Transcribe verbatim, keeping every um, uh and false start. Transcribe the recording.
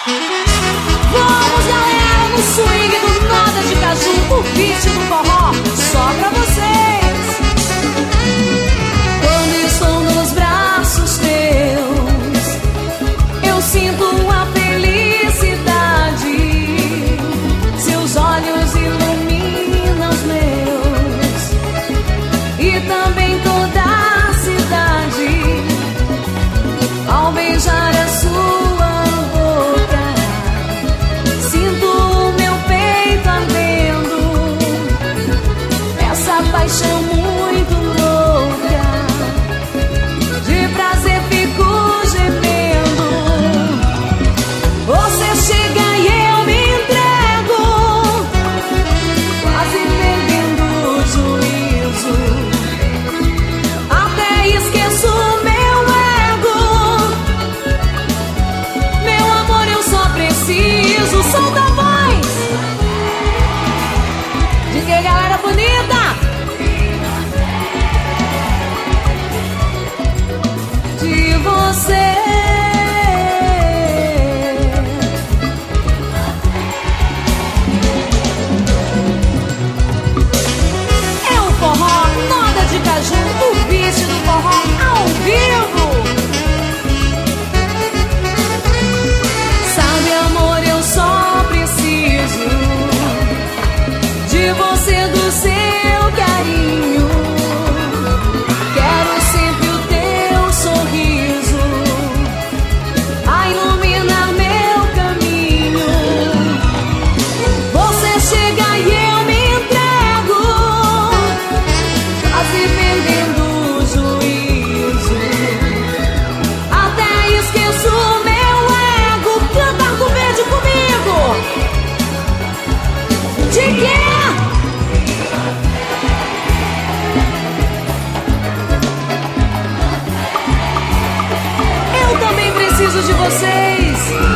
Vamos, galera, no swing do Nada de Caju, o beat do forró, só pra vocês. Quando estou nos braços teus, eu sinto a felicidade. Seus olhos iluminam os meus e também toda a cidade. Ao beijar a sua boca, sinto o meu peito ardendo. Essa paixão muito louca, de prazer fico gemendo. Você chega e eu me entrego, quase perdendo o juízo. Até esqueço meu ego. Meu amor, eu só preciso. Solta a voz. De que, galera bonita? De você. É o forró Nada de Caju, o beat do forró ao vivo. Sabe, amor, eu só preciso de você, do seu carinho. Quero sempre o teu sorriso a iluminar meu caminho. Você chega e eu me entrego, quase perdendo o juízo. Até esqueço o meu ego. Canta Arco Verde comigo. De quê? Eu também preciso de vocês.